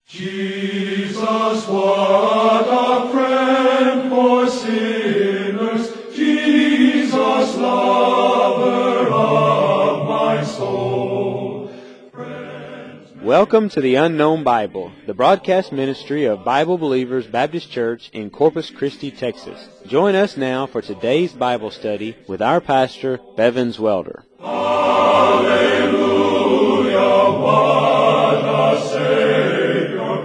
Jesus, what a friend for sinners, Jesus, lover of my soul. Welcome to the Unknown Bible, the broadcast ministry of Bible Believers Baptist Church in Corpus Christi, Texas. Join us now for today's Bible study with our pastor, Bevins Welder. Hallelujah, what a Savior.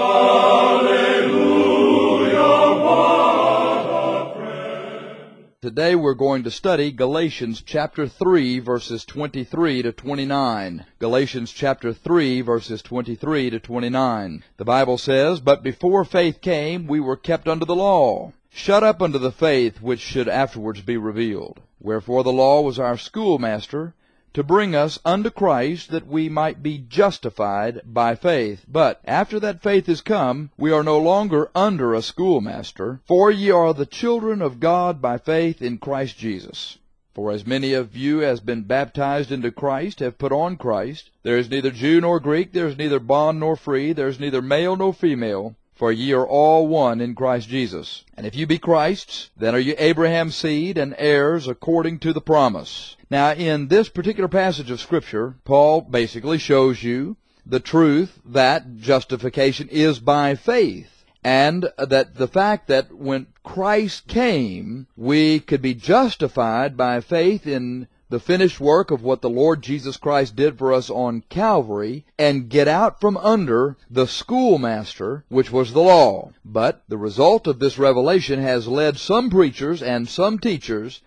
Hallelujah, what a friend. Today we're going to study Galatians chapter 3, verses 23 to 29. Galatians chapter 3, verses 23 to 29. The Bible says, "But before faith came, we were kept under the law, shut up unto the faith which should afterwards be revealed. Wherefore the law was our schoolmaster, to bring us unto Christ, that we might be justified by faith. But after that faith is come, we are no longer under a schoolmaster, for ye are the children of God by faith in Christ Jesus. For as many of you as been baptized into Christ have put on Christ. There is neither Jew nor Greek, there is neither bond nor free, there is neither male nor female, for ye are all one in Christ Jesus. And if you be Christ's, then are you Abraham's seed and heirs according to the promise." Now, in this particular passage of Scripture, Paul basically shows you the truth that justification is by faith, and that the fact that when Christ came, we could be justified by faith in the finished work of what the Lord Jesus Christ did for us on Calvary, and get out from under the schoolmaster, which was the law. But the result of this revelation has led some preachers and some teachers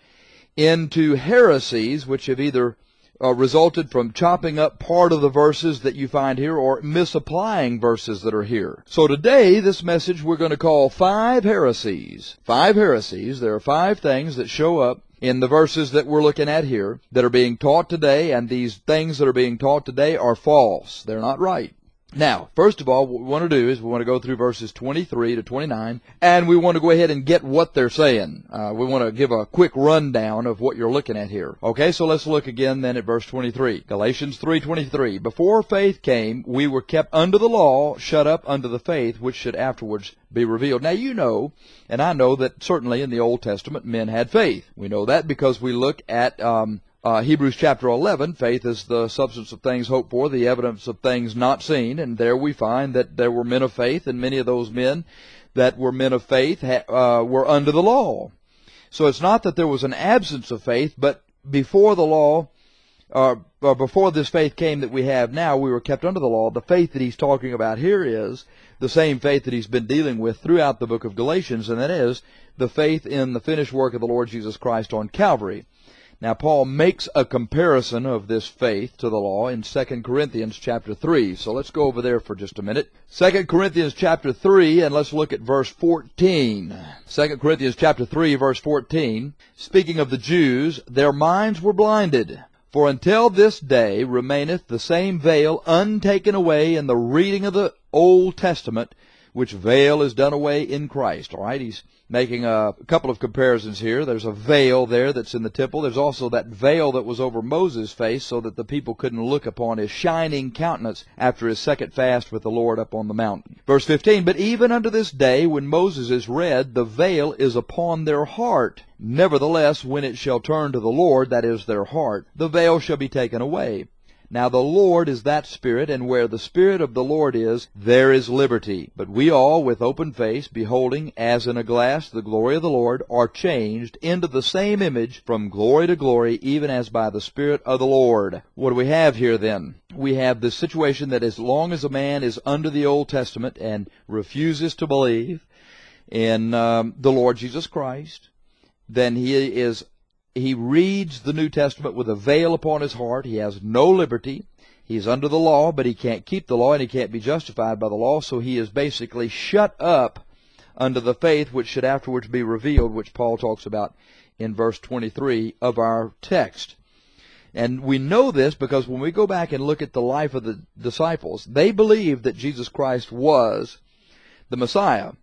into heresies, which have either resulted from chopping up part of the verses that you find here or misapplying verses that are here. So today, this message we're going to call Five Heresies. Five heresies. There are five things that show up in the verses that we're looking at here that are being taught today, and these things that are being taught today are false. They're not right. Now, first of all, what we want to do is we want to go through verses 23 to 29, and we want to go ahead and get what they're saying. We want to give a quick rundown of what you're looking at here. Okay, so let's look again then at verse 23. Galatians 3:23. "Before faith came, we were kept under the law, shut up unto the faith which should afterwards be revealed." Now you know, and I know that certainly in the Old Testament men had faith. We know that because we look at Hebrews chapter 11, faith is the substance of things hoped for, the evidence of things not seen, and there we find that there were men of faith, and many of those men that were men of faith were under the law. So it's not that there was an absence of faith, but before the law, or before this faith came that we have now, we were kept under the law. The faith that he's talking about here is the same faith that he's been dealing with throughout the book of Galatians, and that is the faith in the finished work of the Lord Jesus Christ on Calvary. Now, Paul makes a comparison of this faith to the law in 2 Corinthians chapter 3. So let's go over there for just a minute. 2 Corinthians chapter 3, and let's look at verse 14. 2 Corinthians chapter 3, verse 14. "Speaking of the Jews, their minds were blinded. For until this day remaineth the same veil untaken away in the reading of the Old Testament, which veil is done away in Christ." All right, he's making a couple of comparisons here. There's a veil there that's in the temple. There's also that veil that was over Moses' face so that the people couldn't look upon his shining countenance after his second fast with the Lord up on the mountain. Verse 15, "But even unto this day, when Moses is read, the veil is upon their heart. Nevertheless, when it shall turn to the Lord, that is their heart, the veil shall be taken away. Now the Lord is that Spirit, and where the Spirit of the Lord is, there is liberty. But we all, with open face, beholding as in a glass the glory of the Lord, are changed into the same image from glory to glory, even as by the Spirit of the Lord." What do we have here then? We have this situation that as long as a man is under the Old Testament and refuses to believe in the Lord Jesus Christ, then he reads the New Testament with a veil upon his heart. He has no liberty. He's under the law, but he can't keep the law, and he can't be justified by the law, so he is basically shut up under the faith which should afterwards be revealed, which Paul talks about in verse 23 of our text. And we know this because when we go back and look at the life of the disciples, they believed that Jesus Christ was the Messiah.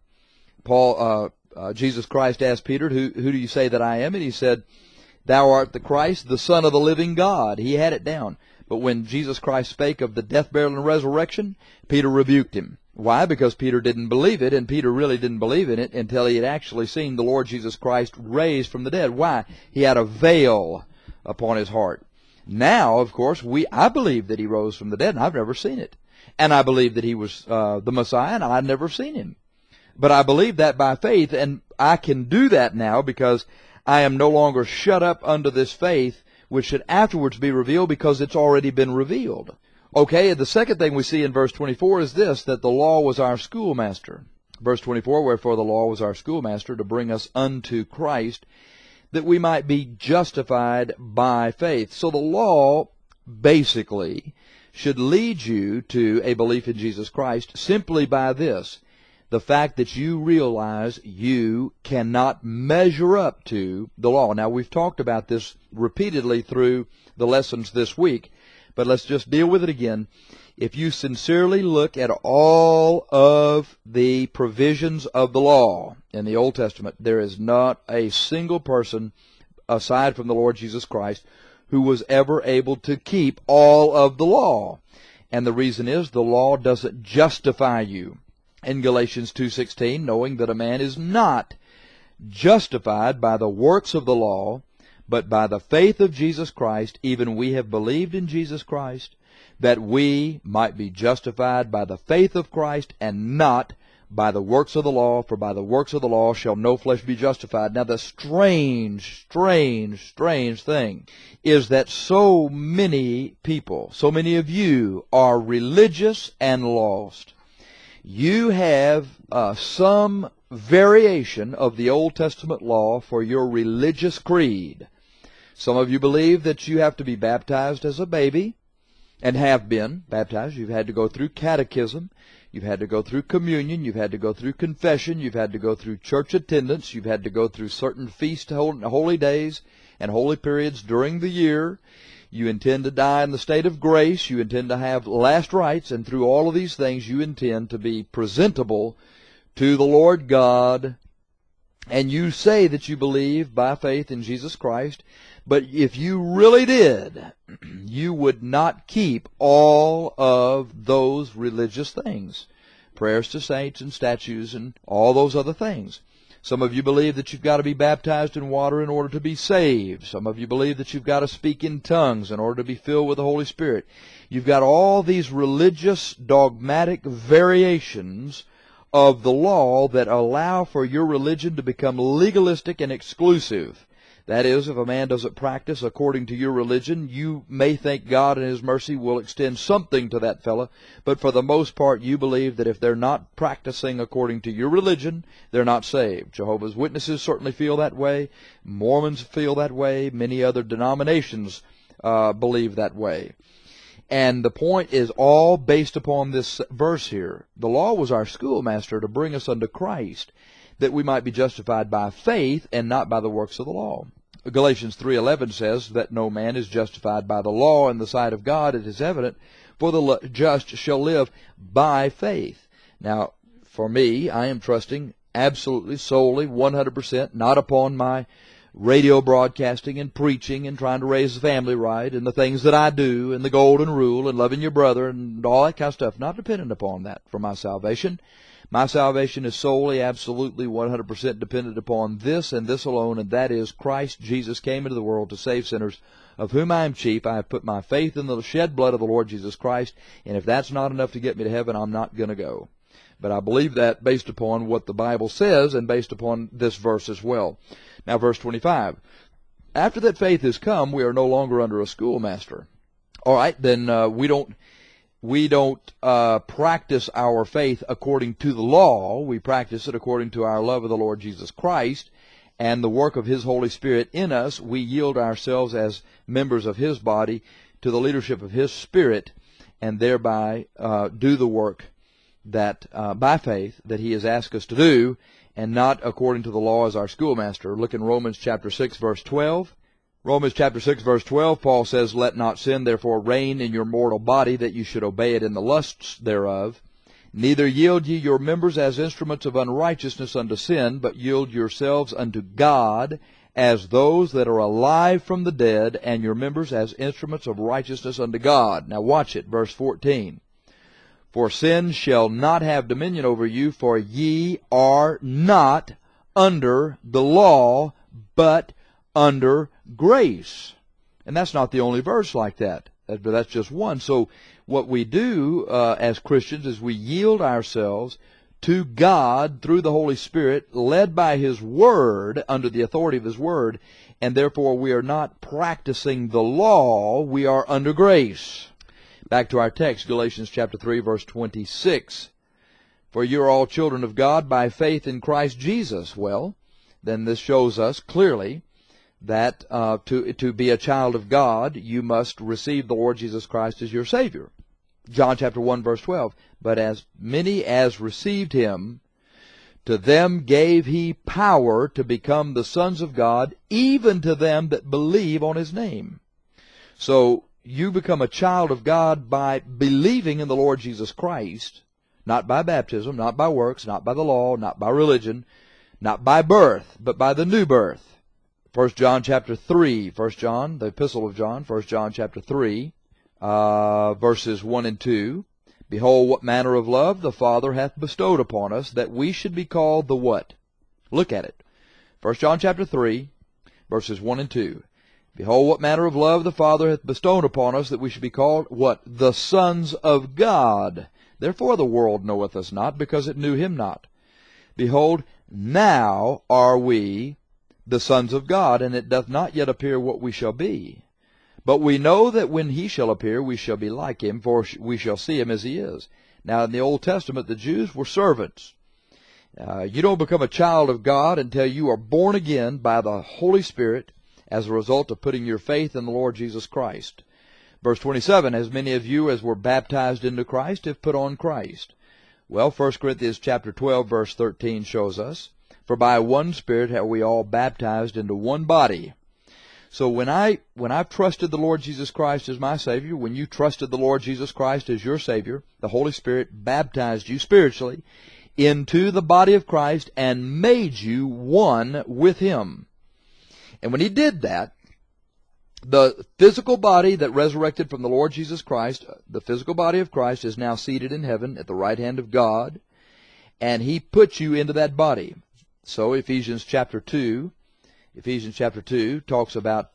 Jesus Christ asked Peter, who do you say that I am? And he said, "Thou art the Christ, the Son of the living God." He had it down. But when Jesus Christ spake of the death, burial, and resurrection, Peter rebuked him. Why? Because Peter didn't believe it, and Peter really didn't believe in it until he had actually seen the Lord Jesus Christ raised from the dead. Why? He had a veil upon his heart. Now, of course, I believe that he rose from the dead, and I've never seen it. And I believe that he was the Messiah, and I've never seen him. But I believe that by faith, and I can do that now because I am no longer shut up under this faith, which should afterwards be revealed because it's already been revealed. Okay, the second thing we see in verse 24 is this, that the law was our schoolmaster. Verse 24, wherefore the law was our schoolmaster to bring us unto Christ, that we might be justified by faith. So the law basically should lead you to a belief in Jesus Christ simply by this, the fact that you realize you cannot measure up to the law. Now, we've talked about this repeatedly through the lessons this week, but let's just deal with it again. If you sincerely look at all of the provisions of the law in the Old Testament, there is not a single person aside from the Lord Jesus Christ who was ever able to keep all of the law. And the reason is the law doesn't justify you. In Galatians 2:16, knowing that a man is not justified by the works of the law, but by the faith of Jesus Christ, even we have believed in Jesus Christ, that we might be justified by the faith of Christ and not by the works of the law, for by the works of the law shall no flesh be justified. Now the strange thing is that so many people, so many of you are religious and lost. You have some variation of the Old Testament law for your religious creed. Some of you believe that you have to be baptized as a baby, and have been baptized. You've had to go through catechism. You've had to go through communion. You've had to go through confession. You've had to go through church attendance. You've had to go through certain feast holy days and holy periods during the year. You intend to die in the state of grace. You intend to have last rites. And through all of these things, you intend to be presentable to the Lord God. And you say that you believe by faith in Jesus Christ. But if you really did, you would not keep all of those religious things. Prayers to saints and statues and all those other things. Some of you believe that you've got to be baptized in water in order to be saved. Some of you believe that you've got to speak in tongues in order to be filled with the Holy Spirit. You've got all these religious dogmatic variations of the law that allow for your religion to become legalistic and exclusive. That is, if a man doesn't practice according to your religion, you may think God in His mercy will extend something to that fellow, but for the most part you believe that if they're not practicing according to your religion, they're not saved. Jehovah's Witnesses certainly feel that way. Mormons feel that way. Many other denominations believe that way. And the point is all based upon this verse here. The law was our schoolmaster to bring us unto Christ, that we might be justified by faith and not by the works of the law. Galatians 3:11 says that no man is justified by the law in the sight of God. It is evident, for the just shall live by faith. Now, for me, I am trusting absolutely, solely, 100%, not upon my radio broadcasting and preaching and trying to raise the family right and the things that I do and the golden rule and loving your brother and all that kind of stuff. Not dependent upon that for my salvation. My salvation is solely, absolutely, 100% dependent upon this and this alone, and that is Christ Jesus came into the world to save sinners, of whom I am chief. I have put my faith in the shed blood of the Lord Jesus Christ, and if that's not enough to get me to heaven, I'm not going to go. But I believe that based upon what the Bible says and based upon this verse as well. Now, verse 25. After that faith has come, we are no longer under a schoolmaster. All right, then we don't practice our faith according to the law. We practice it according to our love of the Lord Jesus Christ and the work of His Holy Spirit in us. We yield ourselves as members of His body to the leadership of His Spirit and thereby do the work that by faith that He has asked us to do, and not according to the law as our schoolmaster. Look in Romans chapter 6, verse 12. Romans chapter 6, verse 12, Paul says, Let not sin therefore reign in your mortal body, that you should obey it in the lusts thereof. Neither yield ye your members as instruments of unrighteousness unto sin, but yield yourselves unto God as those that are alive from the dead, and your members as instruments of righteousness unto God. Now watch it, verse 14. For sin shall not have dominion over you, for ye are not under the law, but under grace. And that's not the only verse like that. That's just one. So what we do as Christians is we yield ourselves to God through the Holy Spirit, led by His Word, under the authority of His Word, and therefore we are not practicing the law, we are under grace. Back to our text, Galatians chapter 3, verse 26. For you are all children of God by faith in Christ Jesus. Well, then this shows us clearly that to be a child of God, you must receive the Lord Jesus Christ as your Savior. John chapter 1, verse 12. But as many as received Him, to them gave He power to become the sons of God, even to them that believe on His name. So you become a child of God by believing in the Lord Jesus Christ, not by baptism, not by works, not by the law, not by religion, not by birth, but by the new birth. 1 John chapter 3, 1 John, the epistle of John, 1 John chapter 3, verses 1 and 2. Behold, what manner of love the Father hath bestowed upon us, that we should be called the what? Look at it. 1 John chapter 3, verses 1 and 2. Behold, what manner of love the Father hath bestowed upon us, that we should be called, what? The sons of God. Therefore the world knoweth us not, because it knew Him not. Behold, now are we the sons of God, and it doth not yet appear what we shall be. But we know that when He shall appear, we shall be like Him, for we shall see Him as He is. Now, in the Old Testament, the Jews were servants. You don't become a child of God until you are born again by the Holy Spirit as a result of putting your faith in the Lord Jesus Christ. Verse 27, as many of you as were baptized into Christ have put on Christ. Well, 1 Corinthians chapter 12, verse 13 shows us, for by one Spirit have we all baptized into one body. So when I've trusted the Lord Jesus Christ as my Savior, when you trusted the Lord Jesus Christ as your Savior, the Holy Spirit baptized you spiritually into the body of Christ and made you one with Him. And when He did that, the physical body that resurrected from the Lord Jesus Christ, the physical body of Christ, is now seated in heaven at the right hand of God, and He put you into that body. So Ephesians chapter 2 talks about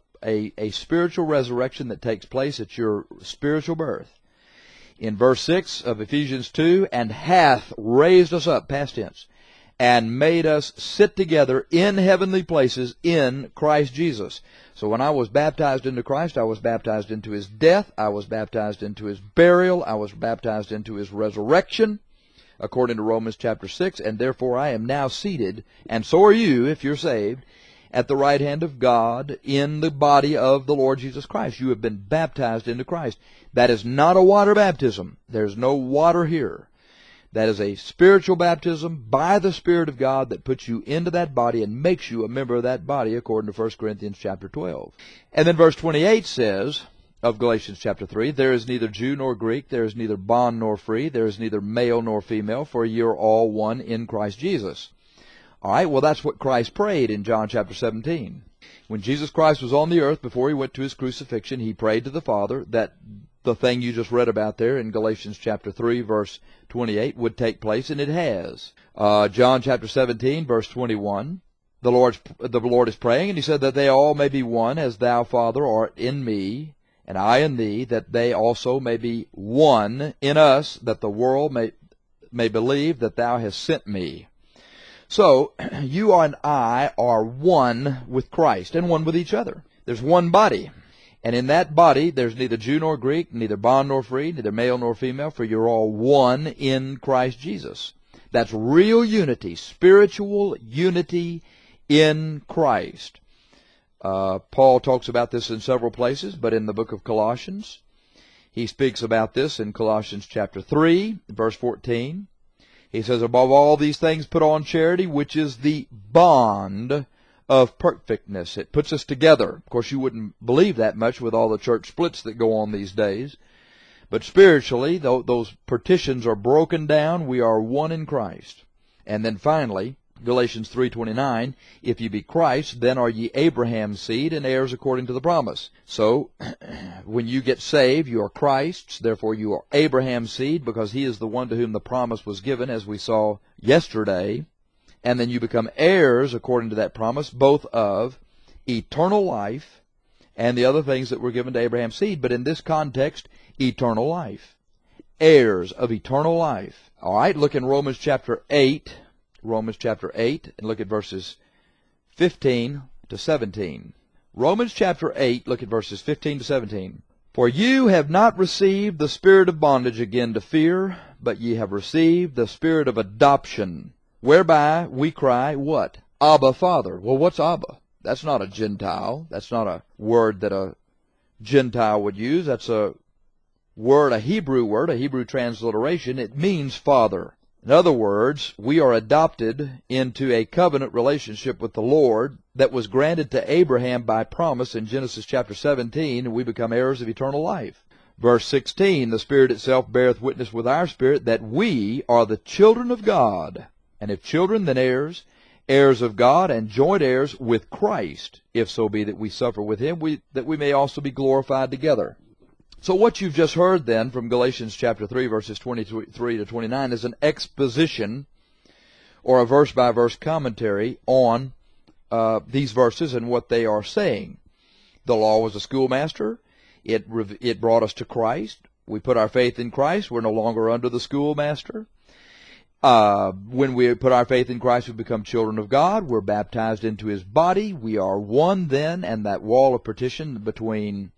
a spiritual resurrection that takes place at your spiritual birth. In verse 6 of Ephesians 2, and hath raised us up, past tense, and made us sit together in heavenly places in Christ Jesus. So when I was baptized into Christ, I was baptized into His death, I was baptized into His burial, I was baptized into His resurrection, according to Romans chapter 6, and therefore I am now seated, and so are you if you're saved, at the right hand of God in the body of the Lord Jesus Christ. You have been baptized into Christ. That is not a water baptism. There's no water here. That is a spiritual baptism by the Spirit of God that puts you into that body and makes you a member of that body, according to 1 Corinthians chapter 12. And then verse 28 says, of Galatians chapter 3, there is neither Jew nor Greek, there is neither bond nor free, there is neither male nor female, for ye are all one in Christ Jesus. All right, well, that's what Christ prayed in John chapter 17. When Jesus Christ was on the earth, before He went to His crucifixion, He prayed to the Father that the thing you just read about there in Galatians chapter 3, verse 28 would take place, and it has. John chapter 17, verse 21, the Lord is praying, and He said that they all may be one, as Thou, Father, art in me, and I in Thee, that they also may be one in us, that the world may believe that Thou hast sent me. So, you and I are one with Christ and one with each other. There's one body. And in that body, there's neither Jew nor Greek, neither bond nor free, neither male nor female, for you're all one in Christ Jesus. That's real unity, spiritual unity in Christ. Paul talks about this in several places, but in the book of Colossians, he speaks about this in Colossians chapter 3, verse 14. He says, above all these things put on charity, which is the bond of perfectness. It puts us together. Of course, you wouldn't believe that much with all the church splits that go on these days. But spiritually, those partitions are broken down. We are one in Christ. And then finally, Galatians 3:29, if ye be Christ, then are ye Abraham's seed and heirs according to the promise. So, when you get saved, you are Christ's, therefore you are Abraham's seed, because he is the one to whom the promise was given, as we saw yesterday. And then you become heirs according to that promise, both of eternal life and the other things that were given to Abraham's seed. But in this context, eternal life. Heirs of eternal life. All right, look in Romans chapter 8. Romans chapter 8, and look at verses 15 to 17. Romans chapter 8, look at verses 15 to 17. For you have not received the spirit of bondage again to fear, but ye have received the spirit of adoption, whereby we cry, what? Abba, Father. Well, what's Abba? That's not a Gentile. That's not a word that a Gentile would use. That's a word, a Hebrew transliteration. It means Father. In other words, we are adopted into a covenant relationship with the Lord that was granted to Abraham by promise in Genesis chapter 17, and we become heirs of eternal life. Verse 16, the Spirit itself beareth witness with our spirit that we are the children of God. And if children, then heirs, heirs of God, and joint heirs with Christ, if so be that we suffer with him, that we may also be glorified together. So what you've just heard then from Galatians chapter 3, verses 23 to 29 is an exposition or a verse-by-verse commentary on these verses and what they are saying. The law was a schoolmaster. It brought us to Christ. We put our faith in Christ. We're no longer under the schoolmaster. When we put our faith in Christ, we become children of God. We're baptized into his body. We are one then, and that wall of partition between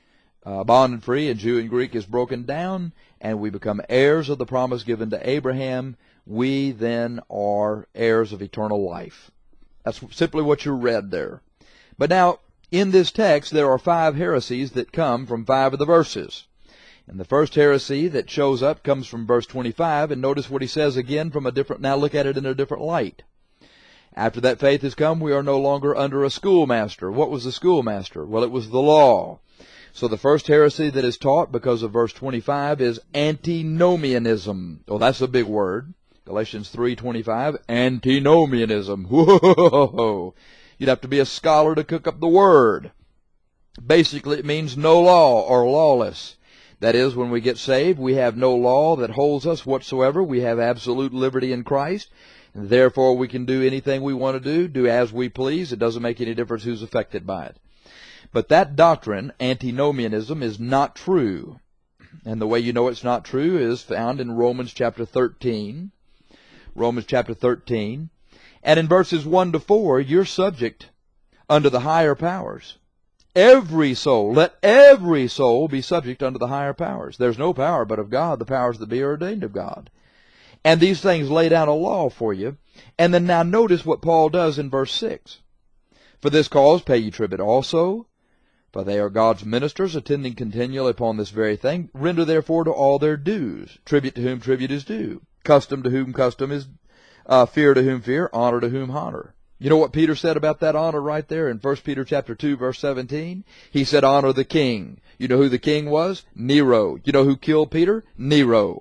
bond and free and Jew and Greek is broken down, and we become heirs of the promise given to Abraham. We then are heirs of eternal life. That's simply what you read there. But now, in this text, there are 5 heresies that come from 5 of the verses. And the first heresy that shows up comes from verse 25, and notice what he says again from a different, now look at it in a different light. After that faith has come, we are no longer under a schoolmaster. What was the schoolmaster? Well, it was the law. So the first heresy that is taught because of verse 25 is antinomianism. Oh, that's a big word. Galatians 3:25, antinomianism. Whoa! You'd have to be a scholar to cook up the word. Basically, it means no law or lawless. That is, when we get saved, we have no law that holds us whatsoever. We have absolute liberty in Christ. And therefore, we can do anything we want to do as we please. It doesn't make any difference who's affected by it. But that doctrine, antinomianism, is not true. And the way you know it's not true is found in Romans chapter 13. Romans chapter 13. And in verses 1 to 4, you're subject unto the higher powers. Every soul, let every soul be subject unto the higher powers. There's no power but of God, the powers that be are ordained of God. And these things lay down a law for you. And then now notice what Paul does in verse 6. For this cause pay ye tribute also, for they are God's ministers, attending continually upon this very thing. Render therefore to all their dues. Tribute to whom tribute is due. Custom to whom custom is, fear to whom fear, honor to whom honor. You know what Peter said about that honor right there in 1 Peter chapter 2, verse 17? He said, honor the king. You know who the king was? Nero. You know who killed Peter? Nero.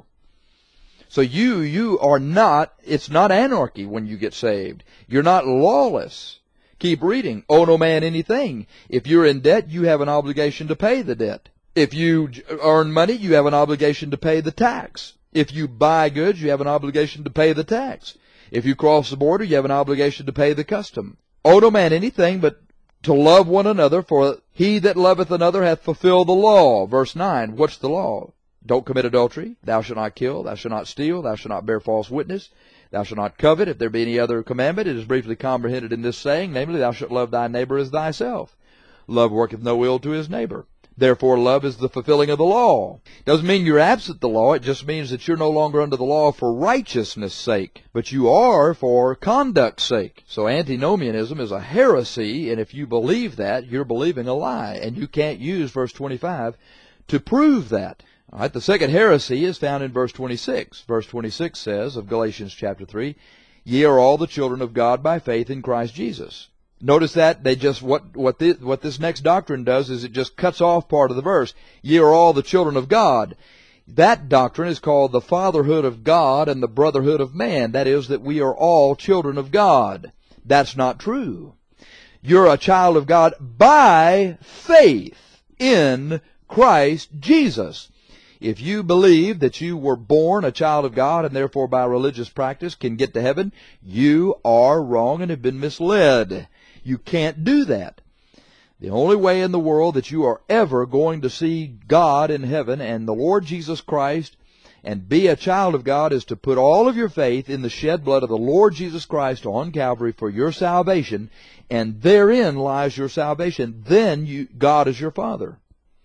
So you are not, it's not anarchy when you get saved. You're not lawless. Keep reading. Owe no man anything. If you're in debt, you have an obligation to pay the debt. If you earn money, you have an obligation to pay the tax. If you buy goods, you have an obligation to pay the tax. If you cross the border, you have an obligation to pay the custom. Owe no man anything but to love one another, for he that loveth another hath fulfilled the law. Verse 9, what's the law? Don't commit adultery. Thou shalt not kill. Thou shalt not steal. Thou shalt not bear false witness. Thou shalt not covet. If there be any other commandment, it is briefly comprehended in this saying, namely, thou shalt love thy neighbor as thyself. Love worketh no ill to his neighbor. Therefore, love is the fulfilling of the law. Doesn't mean you're absent the law. It just means that you're no longer under the law for righteousness' sake, but you are for conduct's sake. So antinomianism is a heresy, and if you believe that, you're believing a lie, and you can't use verse 25 to prove that. All right, the second heresy is found in verse 26. Verse 26 says of Galatians chapter 3, ye are all the children of God by faith in Christ Jesus. Notice that they just what this next doctrine does is it just cuts off part of the verse. Ye are all the children of God. That doctrine is called the fatherhood of God and the brotherhood of man. That is, that we are all children of God. That's not true. You're a child of God by faith in Christ Jesus. If you believe that you were born a child of God and therefore by religious practice can get to heaven, you are wrong and have been misled. You can't do that. The only way in the world that you are ever going to see God in heaven and the Lord Jesus Christ and be a child of God is to put all of your faith in the shed blood of the Lord Jesus Christ on Calvary for your salvation, and therein lies your salvation. Then God is your Father.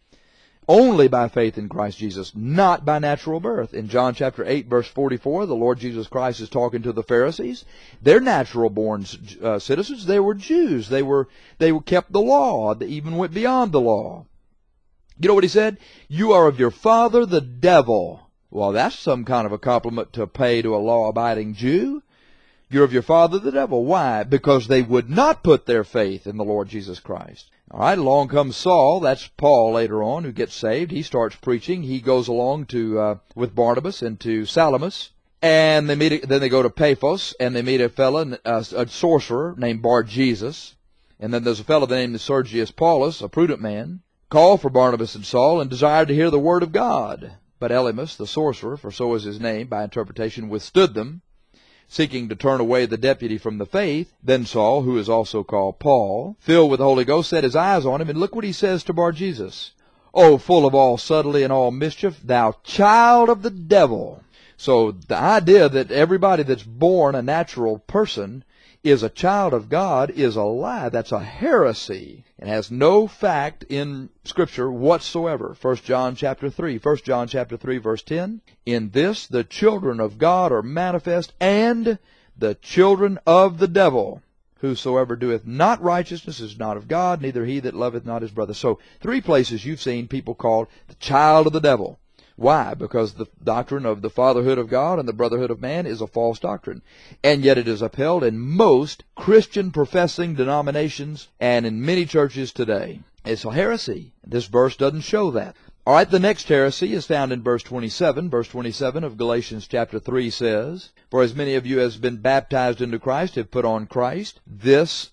Only by faith in Christ Jesus, not by natural birth. In John chapter 8, verse 44, the Lord Jesus Christ is talking to the Pharisees. They're natural-born citizens. They were Jews. They kept the law. They even went beyond the law. You know what he said? You are of your father, the devil. Well, that's some kind of a compliment to pay to a law-abiding Jew. You're of your father, the devil. Why? Because they would not put their faith in the Lord Jesus Christ. All right, along comes Saul. That's Paul later on who gets saved. He starts preaching. He goes along with Barnabas and to Salamis, and then they go to Paphos, and they meet a fellow, a sorcerer named Bar-Jesus, and then there's a fellow named Sergius Paulus, a prudent man, called for Barnabas and Saul and desired to hear the word of God. But Elymas, the sorcerer, for so is his name by interpretation, withstood them, seeking to turn away the deputy from the faith. Then Saul, who is also called Paul, filled with the Holy Ghost, set his eyes on him, and look what he says to Bar-Jesus. O full of all subtlety and all mischief, thou child of the devil. So the idea that everybody that's born a natural person is a child of God is a lie. That's a heresy. It has no fact in Scripture whatsoever. 1 John chapter 3, verse 10. In this the children of God are manifest, and the children of the devil. Whosoever doeth not righteousness is not of God, neither he that loveth not his brother. So 3 places you've seen people called the child of the devil. Why? Because the doctrine of the fatherhood of God and the brotherhood of man is a false doctrine. And yet it is upheld in most Christian professing denominations and in many churches today. It's a heresy. This verse doesn't show that. All right, the next heresy is found in verse 27. Verse 27 of Galatians chapter 3 says, For as many of you as have been baptized into Christ have put on Christ. This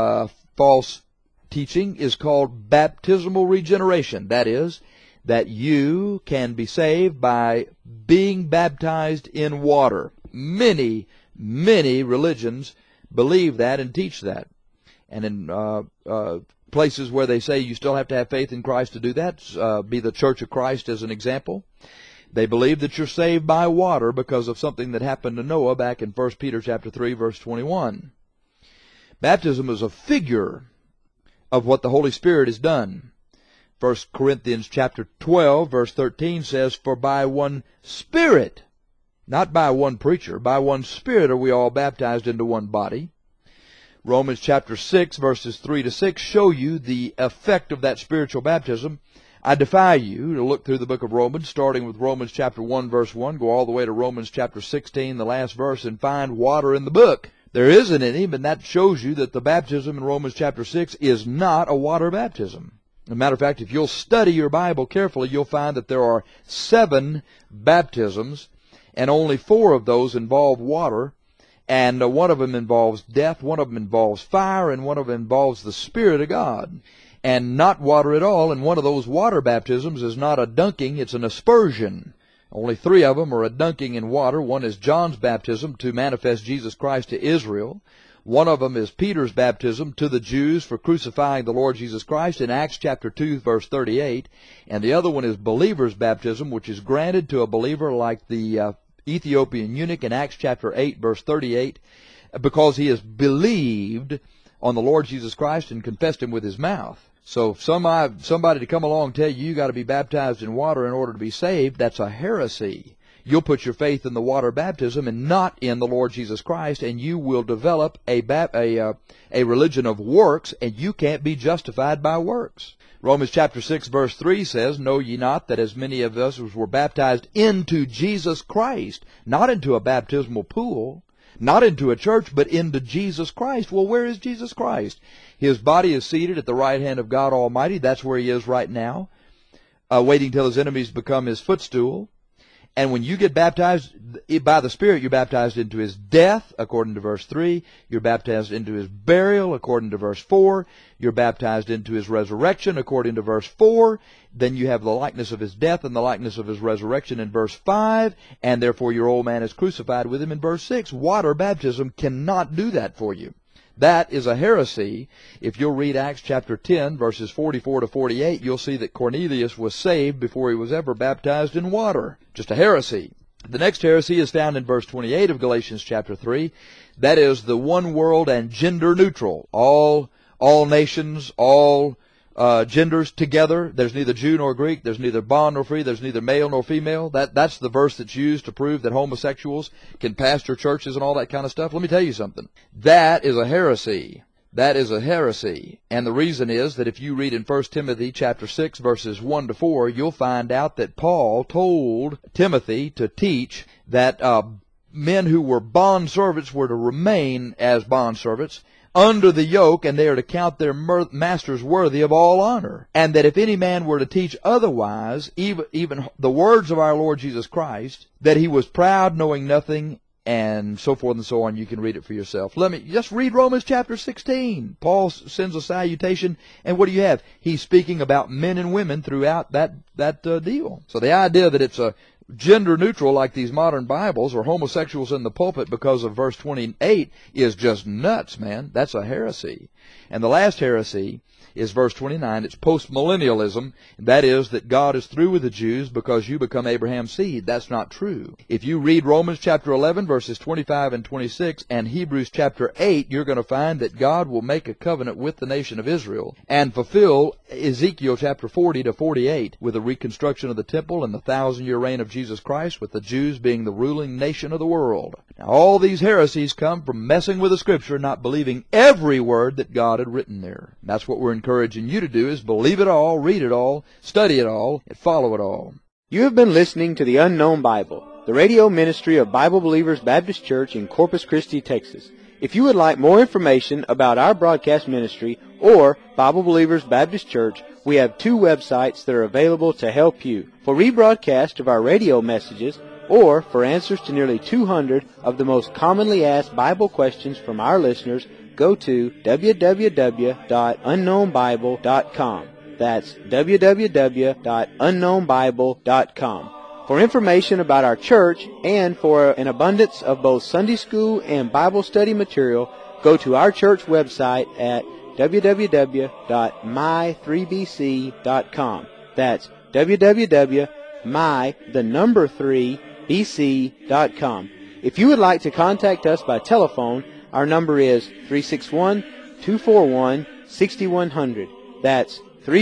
false teaching is called baptismal regeneration. That is, that you can be saved by being baptized in water. Many religions believe that and teach that. And in places where they say you still have to have faith in Christ to do that, be the Church of Christ as an example, they believe that you're saved by water because of something that happened to Noah back in 1 Peter chapter 3, verse 21. Baptism is a figure of what the Holy Spirit has done. 1 Corinthians chapter 12, verse 13 says, For by one Spirit, not by one preacher, by one Spirit are we all baptized into one body. Romans chapter 6, verses 3 to 6 show you the effect of that spiritual baptism. I defy you to look through the book of Romans, starting with Romans chapter 1, verse 1, go all the way to Romans chapter 16, the last verse, and find water in the book. There isn't any, but that shows you that the baptism in Romans chapter 6 is not a water baptism. As a matter of fact, if you'll study your Bible carefully, you'll find that there are 7 baptisms, and only 4 of those involve water, and one of them involves death, one of them involves fire, and one of them involves the Spirit of God, and not water at all. And one of those water baptisms is not a dunking, it's an aspersion. Only 3 of them are a dunking in water. One is John's baptism to manifest Jesus Christ to Israel. One of them is Peter's baptism to the Jews for crucifying the Lord Jesus Christ in Acts chapter 2, verse 38. And the other one is believer's baptism, which is granted to a believer like the Ethiopian eunuch in Acts chapter 8, verse 38, because he has believed on the Lord Jesus Christ and confessed Him with his mouth. So if somebody to come along and tell you got to be baptized in water in order to be saved, that's a heresy. You'll put your faith in the water baptism and not in the Lord Jesus Christ, and you will develop a religion of works, and you can't be justified by works. Romans chapter 6, verse 3 says, Know ye not that as many of us as were baptized into Jesus Christ, not into a baptismal pool, not into a church, but into Jesus Christ. Well, where is Jesus Christ? His body is seated at the right hand of God Almighty. That's where He is right now, waiting till His enemies become His footstool. And when you get baptized by the Spirit, you're baptized into His death, according to verse 3. You're baptized into His burial, according to verse 4. You're baptized into His resurrection, according to verse 4. Then you have the likeness of His death and the likeness of His resurrection in verse 5. And therefore your old man is crucified with Him in verse 6. Water baptism cannot do that for you. That is a heresy. If you'll read Acts chapter 10, verses 44 to 48, you'll see that Cornelius was saved before he was ever baptized in water. Just a heresy. The next heresy is found in verse 28 of Galatians chapter 3. That is the one world and gender neutral. All nations, all genders together. There's neither Jew nor Greek. There's neither bond nor free. There's neither male nor female. That's the verse that's used to prove that homosexuals can pastor churches and all that kind of stuff. Let me tell you something. That is a heresy. That is a heresy. And the reason is that if you read in 1 Timothy chapter 6 verses 1 to 4, you'll find out that Paul told Timothy to teach that men who were bondservants were to remain as bondservants under the yoke, and they are to count their masters worthy of all honor. And that if any man were to teach otherwise, even the words of our Lord Jesus Christ, that he was proud, knowing nothing, and so forth and so on. You can read it for yourself. Let me just read Romans chapter 16. Paul sends a salutation, and what do you have? He's speaking about men and women throughout that deal. So the idea that it's a gender neutral like these modern Bibles or homosexuals in the pulpit because of verse 28 is just nuts, man. That's a heresy. And the last heresy is verse 29. It's postmillennialism. That is that God is through with the Jews because you become Abraham's seed. That's not true. If you read Romans chapter 11 verses 25 and 26 and Hebrews chapter 8, you're going to find that God will make a covenant with the nation of Israel and fulfill Ezekiel chapter 40 to 48 with the reconstruction of the temple and the 1,000-year reign of Jesus Christ, with the Jews being the ruling nation of the world. Now, all these heresies come from messing with the Scripture, not believing every word that God had written there. And that's what we're encouraging you to do, is believe it all, read it all, study it all, and follow it all. You have been listening to the Unknown Bible, the radio ministry of Bible Believers Baptist Church in Corpus Christi, Texas. If you would like more information about our broadcast ministry or Bible Believers Baptist Church, we have 2 websites that are available to help you. For rebroadcast of our radio messages, or for answers to nearly 200 of the most commonly asked Bible questions from our listeners, go to www.unknownbible.com. That's www.unknownbible.com. For information about our church and for an abundance of both Sunday school and Bible study material, go to our church website at www.my3bc.com. That's www.my3bc.com. If you would like to contact us by telephone, our number is 361-241-6100. That's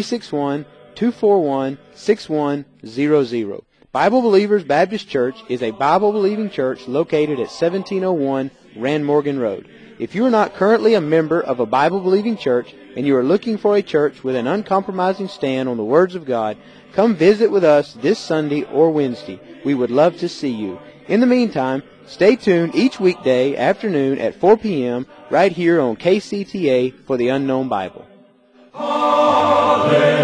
361-241-6100. Bible Believers Baptist Church is a Bible-believing church located at 1701 Rand Morgan Road. If you are not currently a member of a Bible-believing church and you are looking for a church with an uncompromising stand on the words of God, come visit with us this Sunday or Wednesday. We would love to see you. In the meantime, stay tuned each weekday afternoon at 4 p.m. right here on KCTA for the Unknown Bible. Hallelujah.